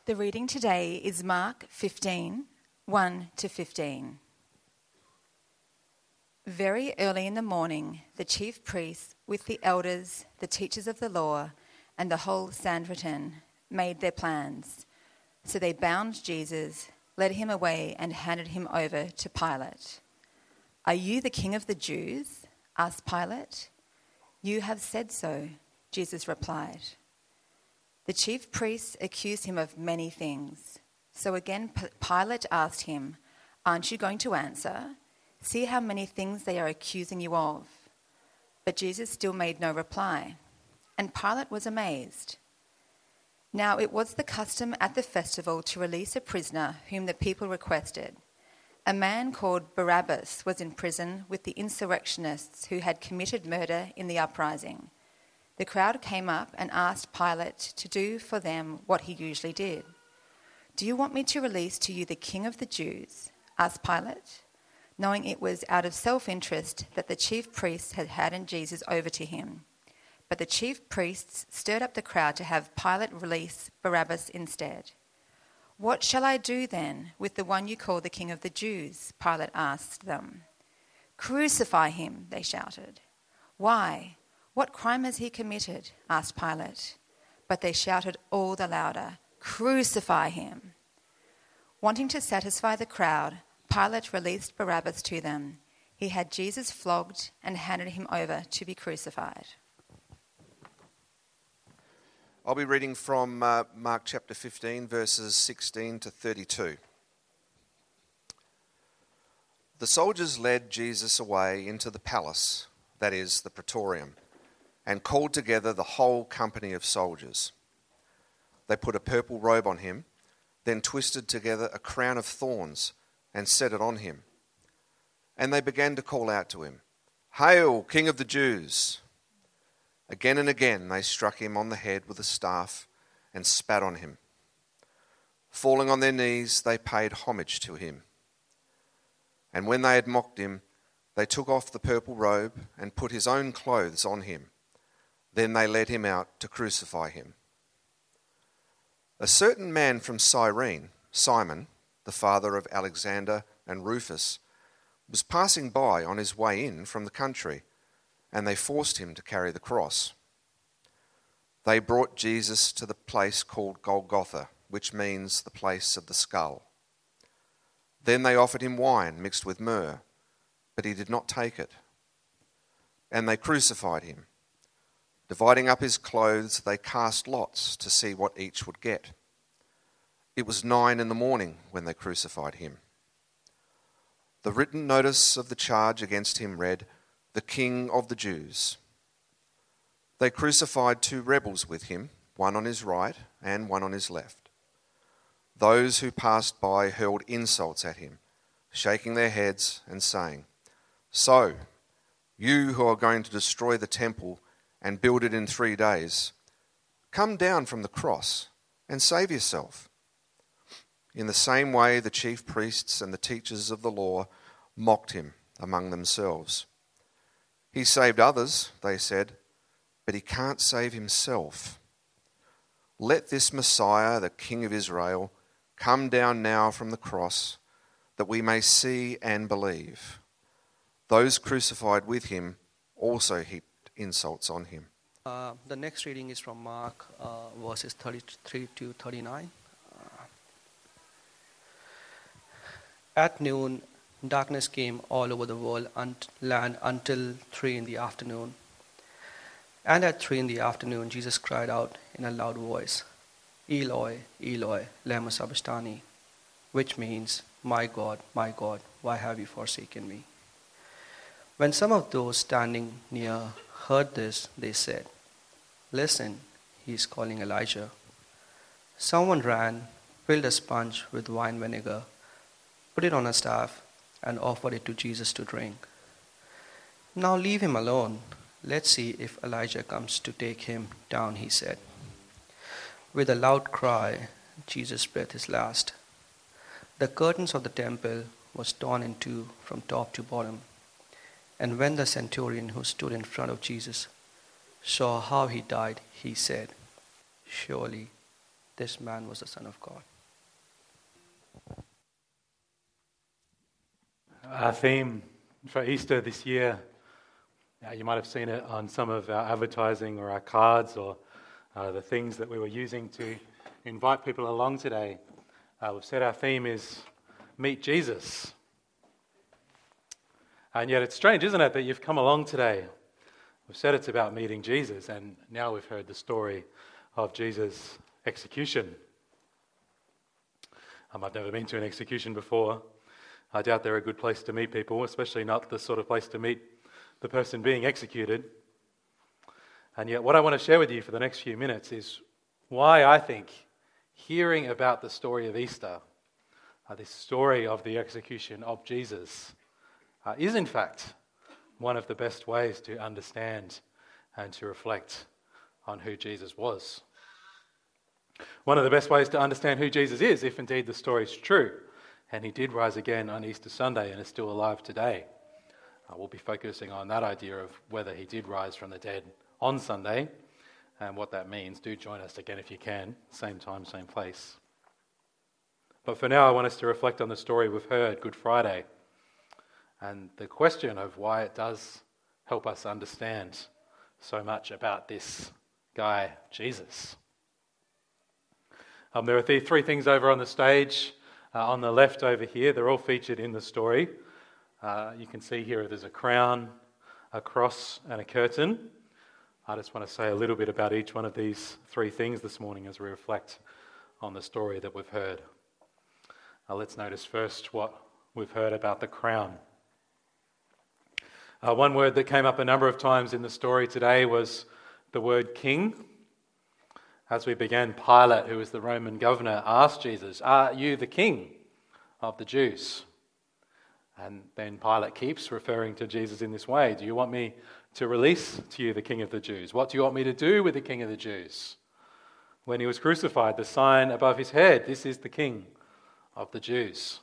The reading today is Mark 15, 1 to 15. Very early in the morning, the chief priests, with the elders, the teachers of the law, and the whole Sanhedrin, made their plans. So they bound Jesus, led him away, and handed him over to Pilate. "Are you the king of the Jews?" asked Pilate. "You have said so," Jesus replied. The chief priests accused him of many things. So again Pilate asked him, "Aren't you going to answer? See how many things they are accusing you of." But Jesus still made no reply, and Pilate was amazed. Now it was the custom at the festival to release a prisoner whom the people requested. A man called Barabbas was in prison with the insurrectionists who had committed murder in the uprising. The crowd came up and asked Pilate to do for them what he usually did. "Do you want me to release to you the king of the Jews?" asked Pilate, knowing it was out of self-interest that the chief priests had handed Jesus over to him. But the chief priests stirred up the crowd to have Pilate release Barabbas instead. "What shall I do then with the one you call the king of the Jews?" Pilate asked them. "Crucify him," they shouted. "Why? What crime has he committed?" asked Pilate. But they shouted all the louder, "Crucify him." Wanting to satisfy the crowd, Pilate released Barabbas to them. He had Jesus flogged and handed him over to be crucified. I'll be reading from Mark chapter 15, verses 16 to 32. The soldiers led Jesus away into the palace, that is, the praetorium, and called together the whole company of soldiers. They put a purple robe on him, then twisted together a crown of thorns and set it on him. And they began to call out to him, "Hail, King of the Jews!" Again and again they struck him on the head with a staff and spat on him. Falling on their knees, they paid homage to him. And when they had mocked him, they took off the purple robe and put his own clothes on him. Then they led him out to crucify him. A certain man from Cyrene, Simon, the father of Alexander and Rufus, was passing by on his way in from the country, and they forced him to carry the cross. They brought Jesus to the place called Golgotha, which means the place of the skull. Then they offered him wine mixed with myrrh, but he did not take it. And they crucified him. Dividing up his clothes, they cast lots to see what each would get. It was 9 a.m. when they crucified him. The written notice of the charge against him read, "The King of the Jews." They crucified 2 rebels with him, one on his right and one on his left. Those who passed by hurled insults at him, shaking their heads and saying, "So, you who are going to destroy the temple and build it in 3 days, come down from the cross and save yourself." In the same way, the chief priests and the teachers of the law mocked him among themselves. "He saved others," they said, "but he can't save himself. Let this Messiah, the King of Israel, come down now from the cross, that we may see and believe." Those crucified with him also heaped insults on him. The next reading is from Mark verses 33 to 39. At noon, darkness came all over the world and land until 3 in the afternoon. And at 3 in the afternoon, Jesus cried out in a loud voice, "Eloi, Eloi, lema sabachthani," which means, my God, why have you forsaken me?" When some of those standing near heard this, they said, "Listen, he is calling Elijah." Someone ran, filled a sponge with wine vinegar, put it on a staff, and offered it to Jesus to drink. "Now leave him alone. Let's see if Elijah comes to take him down," he said. With a loud cry, Jesus breathed his last. The curtains of the temple was torn in two from top to bottom. And when the centurion who stood in front of Jesus saw how he died, he said, "Surely this man was the Son of God. Our theme for Easter this year, you might have seen it on some of our advertising or our cards or the things that we were using to invite people along today. We've said our theme is Meet Jesus. And yet it's strange, isn't it, that you've come along today. We've said it's about meeting Jesus, and now we've heard the story of Jesus' execution. I've never been to an execution before. I doubt they're a good place to meet people, especially not the sort of place to meet the person being executed. And yet what I want to share with you for the next few minutes is why I think hearing about the story of Easter, this story of the execution of Jesus, is in fact one of the best ways to understand and to reflect on who Jesus was. One of the best ways to understand who Jesus is, if indeed the story is true, and he did rise again on Easter Sunday and is still alive today. We'll be focusing on that idea of whether he did rise from the dead on Sunday and what that means. Do join us again if you can, same time, same place. But for now, I want us to reflect on the story we've heard, Good Friday, and the question of why it does help us understand so much about this guy, Jesus. There are three things over on the stage. On the left over here, they're all featured in the story. You can see here there's a crown, a cross, and a curtain. I just want to say a little bit about each one of these three things this morning as we reflect on the story that we've heard. Let's notice first what we've heard about the crown. One word that came up a number of times in the story today was the word king. As we began, Pilate, who was the Roman governor, asked Jesus, "Are you the king of the Jews?" And then Pilate keeps referring to Jesus in this way. "Do you want me to release to you the king of the Jews? What do you want me to do with the king of the Jews?" When he was crucified, the sign above his head, "This is the king of the Jews."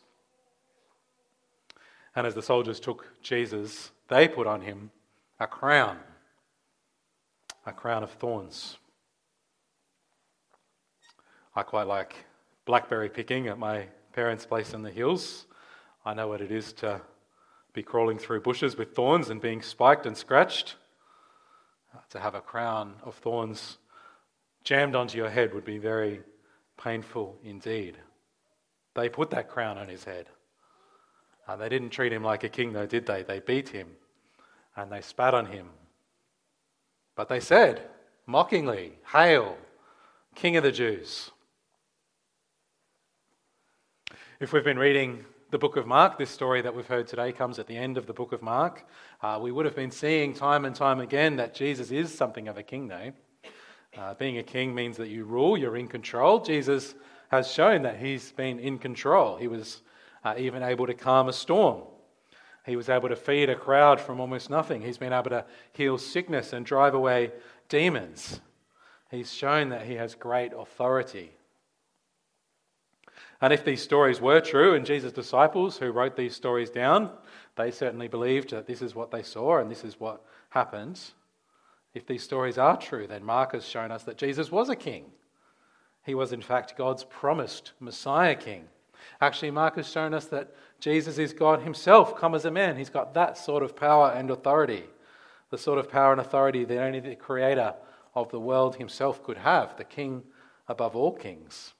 And as the soldiers took Jesus, they put on him a crown of thorns. I quite like blackberry picking at my parents' place in the hills. I know what it is to be crawling through bushes with thorns and being spiked and scratched. To have a crown of thorns jammed onto your head would be very painful indeed. They put that crown on his head. They didn't treat him like a king though, did they? They beat him and they spat on him. But they said, mockingly, "Hail, King of the Jews." If we've been reading the book of Mark, this story that we've heard today comes at the end of the book of Mark. We would have been seeing time and time again that Jesus is something of a king though. Being a king means that you rule, you're in control. Jesus has shown that he's been in control. He was even able to calm a storm. He was able to feed a crowd from almost nothing. He's been able to heal sickness and drive away demons. He's shown that he has great authority. And if these stories were true, and Jesus' disciples who wrote these stories down, they certainly believed that this is what they saw and this is what happened. If these stories are true, then Mark has shown us that Jesus was a king. He was in fact God's promised Messiah king. Actually, Mark has shown us that Jesus is God himself come as a man. He's got that sort of power and authority, the sort of power and authority that only the creator of the world himself could have, the king above all kings.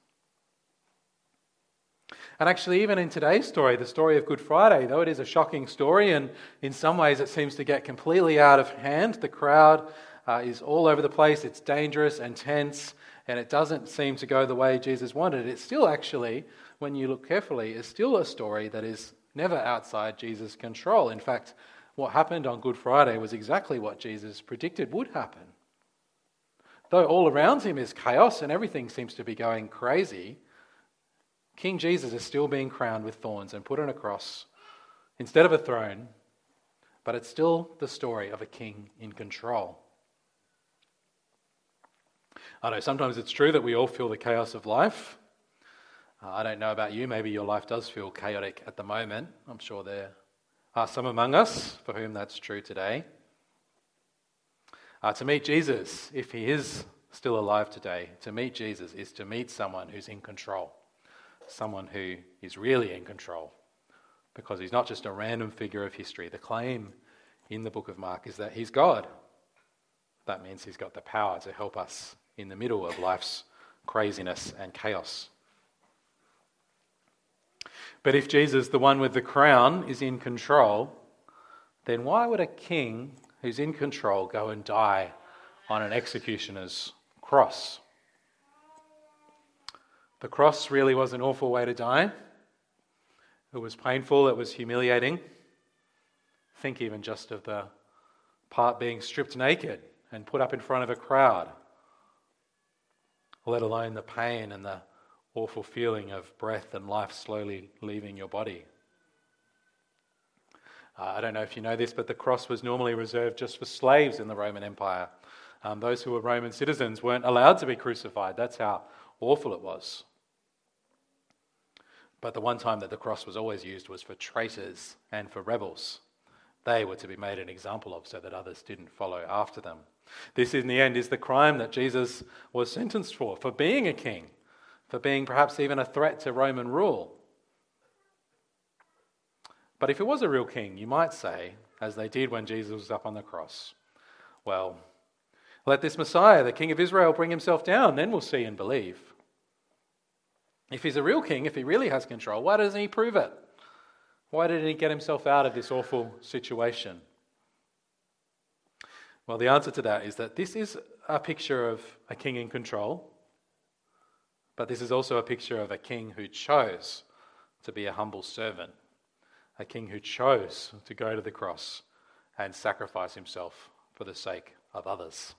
And actually, even in today's story, the story of Good Friday, though it is a shocking story and in some ways it seems to get completely out of hand, the crowd is all over the place, it's dangerous and tense, and it doesn't seem to go the way Jesus wanted. It's still actually, when you look carefully, is still a story that is never outside Jesus' control. In fact, what happened on Good Friday was exactly what Jesus predicted would happen. Though all around him is chaos and everything seems to be going crazy, King Jesus is still being crowned with thorns and put on a cross instead of a throne, but it's still the story of a king in control. I know sometimes it's true that we all feel the chaos of life. I don't know about you, maybe your life does feel chaotic at the moment. I'm sure there are some among us for whom that's true today. To meet Jesus, if he is still alive today, to meet Jesus is to meet someone who's in control, someone who is really in control, because he's not just a random figure of history. The claim in the book of Mark is that he's God. That means he's got the power to help us in the middle of life's craziness and chaos. But if Jesus, the one with the crown, is in control, then why would a king who's in control go and die on an executioner's cross? The cross really was an awful way to die. It was painful, it was humiliating. Think even just of the part being stripped naked and put up in front of a crowd, let alone the pain and the awful feeling of breath and life slowly leaving your body. I don't know if you know this, but the cross was normally reserved just for slaves in the Roman Empire. Those who were Roman citizens weren't allowed to be crucified. That's how awful it was. But the one time that the cross was always used was for traitors and for rebels. They were to be made an example of so that others didn't follow after them. This, in the end, is the crime that Jesus was sentenced for being a king, for being perhaps even a threat to Roman rule. But if it was a real king, you might say, as they did when Jesus was up on the cross, well, let this Messiah, the King of Israel, bring himself down, then we'll see and believe. If he's a real king, if he really has control, why doesn't he prove it? Why didn't he get himself out of this awful situation? Well, the answer to that is that this is a picture of a king in control, but this is also a picture of a king who chose to be a humble servant, a king who chose to go to the cross and sacrifice himself for the sake of others.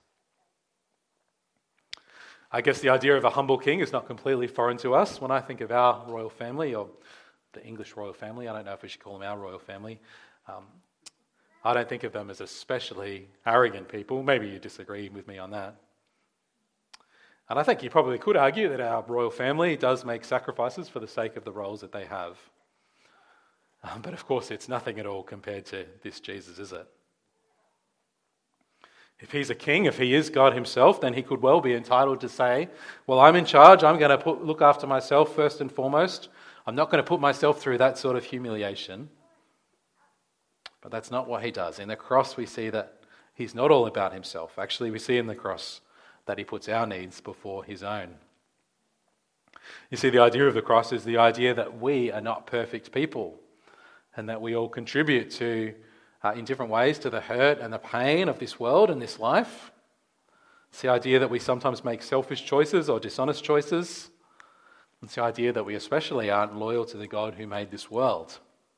I guess the idea of a humble king is not completely foreign to us. When I think of our royal family, or the English royal family, I don't know if we should call them our royal family, I don't think of them as especially arrogant people. Maybe you disagree with me on that. And I think you probably could argue that our royal family does make sacrifices for the sake of the roles that they have. But of course, it's nothing at all compared to this Jesus, is it? If he's a king, if he is God himself, then he could well be entitled to say, well, I'm in charge, I'm going to look after myself first and foremost. I'm not going to put myself through that sort of humiliation. But that's not what he does. In the cross, we see that he's not all about himself. Actually, we see in the cross that he puts our needs before his own. You see, the idea of the cross is the idea that we are not perfect people and that we all contribute to, in different ways, to the hurt and the pain of this world and this life. It's the idea that we sometimes make selfish choices or dishonest choices. It's the idea that we especially aren't loyal to the God who made this world.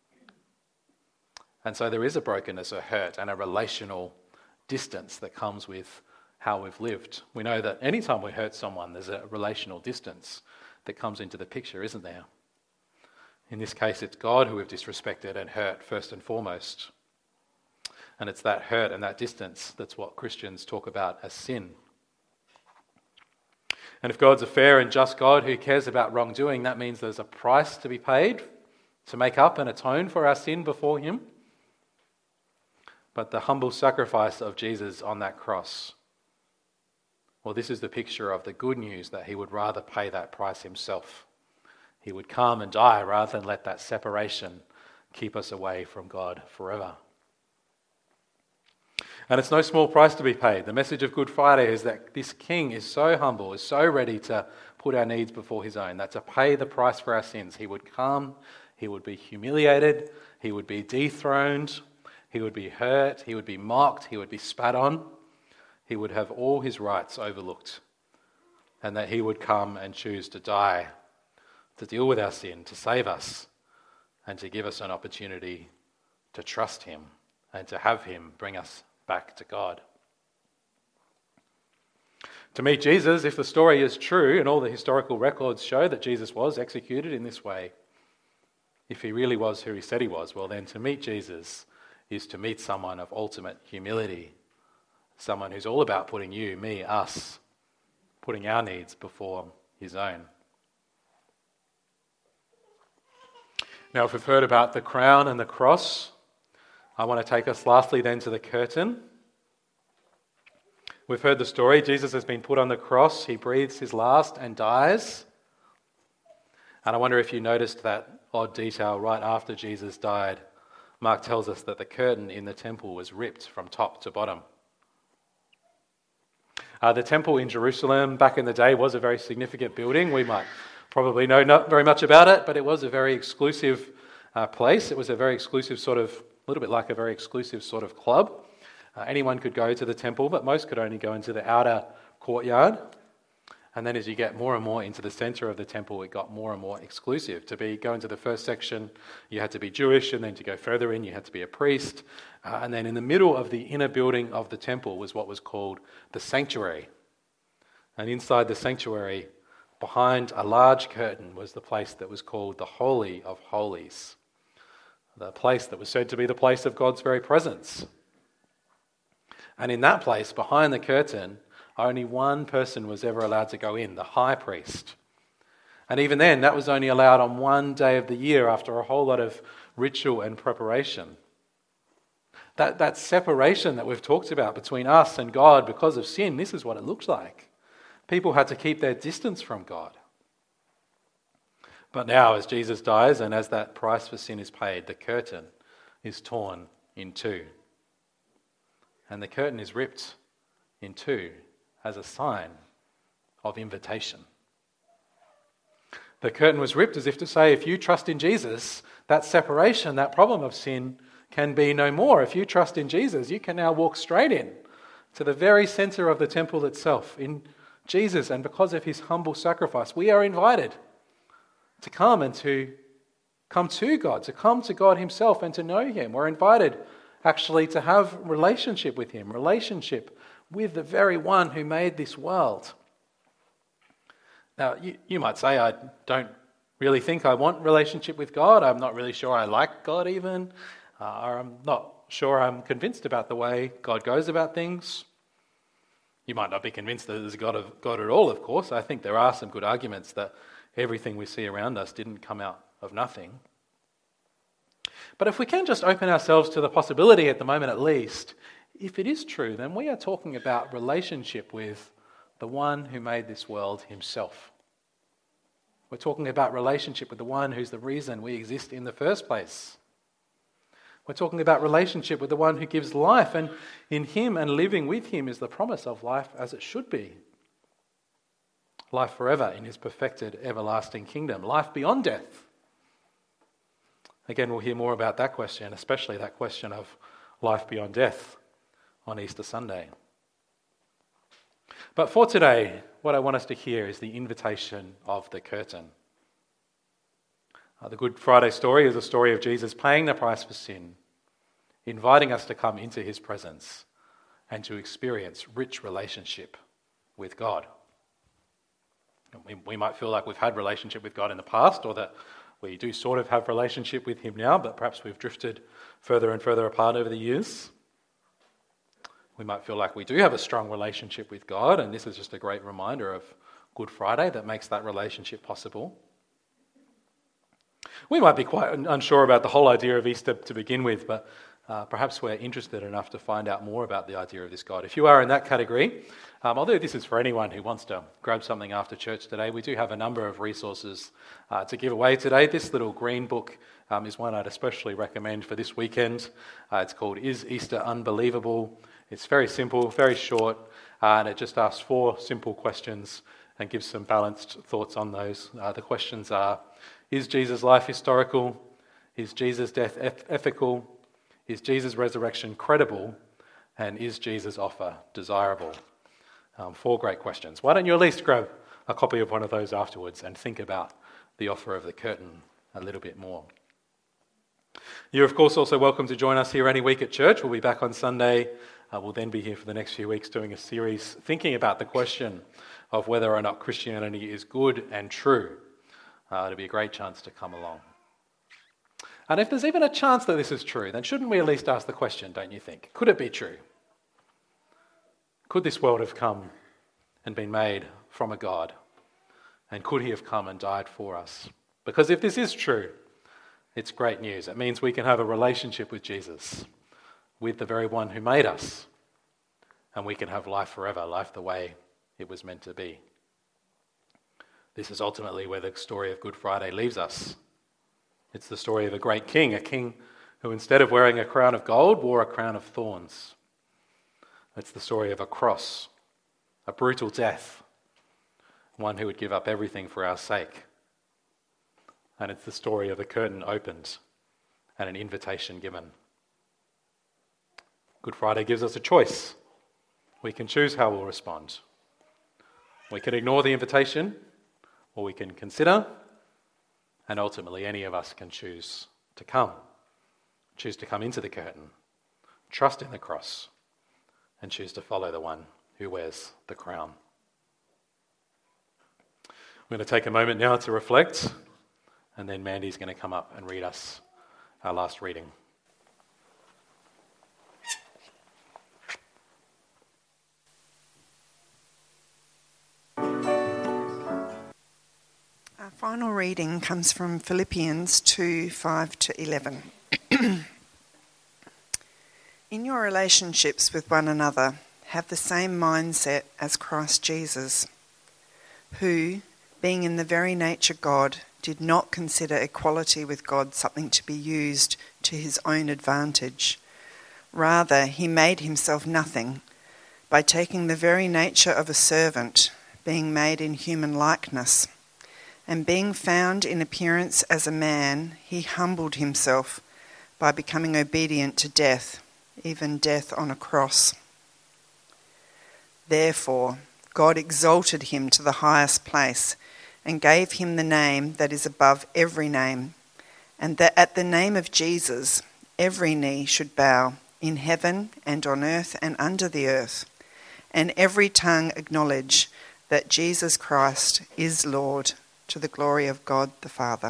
And so there is a brokenness, a hurt, and a relational distance that comes with how we've lived. We know that anytime we hurt someone, there's a relational distance that comes into the picture, isn't there? In this case, it's God who we've disrespected and hurt first and foremost. And it's that hurt and that distance that's what Christians talk about as sin. And if God's a fair and just God who cares about wrongdoing, that means there's a price to be paid to make up and atone for our sin before him. But the humble sacrifice of Jesus on that cross, well, this is the picture of the good news that he would rather pay that price himself. He would come and die rather than let that separation keep us away from God forever. And it's no small price to be paid. The message of Good Friday is that this king is so humble, is so ready to put our needs before his own, that to pay the price for our sins, he would come, he would be humiliated, he would be dethroned, he would be hurt, he would be mocked, he would be spat on, he would have all his rights overlooked, and that he would come and choose to die, to deal with our sin, to save us, and to give us an opportunity to trust him and to have him bring us back to God. To meet Jesus, if the story is true, and all the historical records show that Jesus was executed in this way, if he really was who he said he was, well then to meet Jesus is to meet someone of ultimate humility, someone who's all about putting you, me, us, putting our needs before his own. Now, if we've heard about the crown and the cross, I want to take us lastly then to the curtain. We've heard the story. Jesus has been put on the cross. He breathes his last and dies. And I wonder if you noticed that odd detail right after Jesus died. Mark tells us that the curtain in the temple was ripped from top to bottom. The temple in Jerusalem back in the day was a very significant building. We might probably know not very much about it, but it was a very exclusive place. It was a very exclusive sort of, a little bit like a very exclusive sort of club. Anyone could go to the temple, but most could only go into the outer courtyard. And then as you get more and more into the center of the temple, it got more and more exclusive. To go into the first section, you had to be Jewish, and then to go further in, you had to be a priest. And then in the middle of the inner building of the temple was what was called the sanctuary. And inside the sanctuary, behind a large curtain, was the place that was called the Holy of Holies. The place that was said to be the place of God's very presence. And in that place, behind the curtain, only one person was ever allowed to go in, the high priest. And even then, that was only allowed on one day of the year after a whole lot of ritual and preparation. That separation that we've talked about between us and God because of sin, this is what it looks like. People had to keep their distance from God. But now, as Jesus dies and as that price for sin is paid, the curtain is torn in two. And the curtain is ripped in two as a sign of invitation. The curtain was ripped as if to say, if you trust in Jesus, that separation, that problem of sin can be no more. If you trust in Jesus, you can now walk straight in to the very center of the temple itself. In Jesus, and because of his humble sacrifice, we are invited to come and to come to God, to come to God himself and to know him. We're invited actually to have relationship with him, relationship with the very one who made this world. Now, you might say, I don't really think I want relationship with God. I'm not really sure I like God even. Or I'm not sure I'm convinced about the way God goes about things. You might not be convinced that there's a God at all, of course. I think there are some good arguments that everything we see around us didn't come out of nothing. But if we can just open ourselves to the possibility at the moment at least, if it is true, then we are talking about relationship with the one who made this world himself. We're talking about relationship with the one who's the reason we exist in the first place. We're talking about relationship with the one who gives life, and in him and living with him is the promise of life as it should be. Life forever in his perfected everlasting kingdom, life beyond death. Again, we'll hear more about that question, especially that question of life beyond death on Easter Sunday. But for today, what I want us to hear is the invitation of the curtain. The Good Friday story is a story of Jesus paying the price for sin, inviting us to come into his presence and to experience rich relationship with God. We might feel like we've had relationship with God in the past, or that we do sort of have relationship with him now, but perhaps we've drifted further and further apart over the years. We might feel like we do have a strong relationship with God, and this is just a great reminder of Good Friday that makes that relationship possible. We might be quite unsure about the whole idea of Easter to begin with, but perhaps we're interested enough to find out more about the idea of this God. If you are in that category, although this is for anyone who wants to grab something after church today, we do have a number of resources to give away today. This little green book is one I'd especially recommend for this weekend. It's called Is Easter Unbelievable? It's very simple, very short, and it just asks 4 simple questions and gives some balanced thoughts on those. The questions are, is Jesus' life historical? Is Jesus' death ethical? Is Jesus' resurrection credible? And is Jesus' offer desirable? 4 great questions. Why don't you at least grab a copy of one of those afterwards and think about the offer of the curtain a little bit more. You're, of course, also welcome to join us here any week at church. We'll be back on Sunday. We'll then be here for the next few weeks doing a series thinking about the question of whether or not Christianity is good and true. It'll be a great chance to come along. And if there's even a chance that this is true, then shouldn't we at least ask the question, don't you think? Could it be true? Could this world have come and been made from a God? And could he have come and died for us? Because if this is true, it's great news. It means we can have a relationship with Jesus, with the very one who made us. and we can have life forever, life the way it was meant to be. This is ultimately where the story of Good Friday leaves us. It's the story of a great king, a king who instead of wearing a crown of gold, wore a crown of thorns. It's the story of a cross, a brutal death, one who would give up everything for our sake. And it's the story of a curtain opened and an invitation given. Good Friday gives us a choice. We can choose how we'll respond. We can ignore the invitation, or we can consider, and ultimately any of us can choose to come. Choose to come into the curtain, trust in the cross, and choose to follow the one who wears the crown. We're going to take a moment now to reflect, and then Mandy's going to come up and read us our last reading. Our final reading comes from Philippians 2:5-11. In your relationships with one another, have the same mindset as Christ Jesus, who, being in the very nature God, did not consider equality with God something to be used to his own advantage. Rather, he made himself nothing by taking the very nature of a servant, being made in human likeness. And being found in appearance as a man, he humbled himself by becoming obedient to death, even death on a cross. Therefore, God exalted him to the highest place and gave him the name that is above every name, and that at the name of Jesus every knee should bow, in heaven and on earth and under the earth, and every tongue acknowledge that Jesus Christ is Lord, to the glory of God the Father.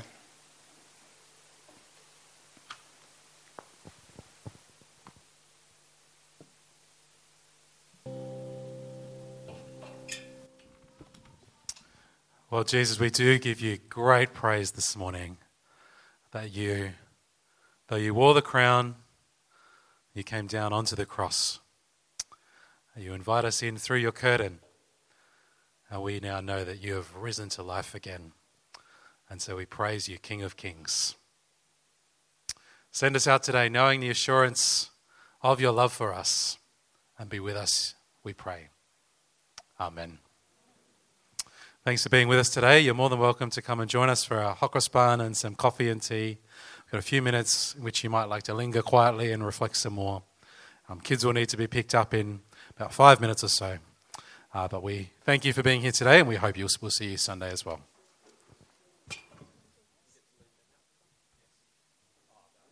Well, Jesus, we do give you great praise this morning that you, though you wore the crown, you came down onto the cross. You invite us in through your curtain. And we now know that you have risen to life again. And so we praise you, King of Kings. Send us out today knowing the assurance of your love for us. And be with us, we pray. Amen. Thanks for being with us today. You're more than welcome to come and join us for our hokospan and some coffee and tea. We've got a few minutes in which you might like to linger quietly and reflect some more. Kids will need to be picked up in about 5 minutes or so. But we thank you for being here today, and we hope we'll see you Sunday as well.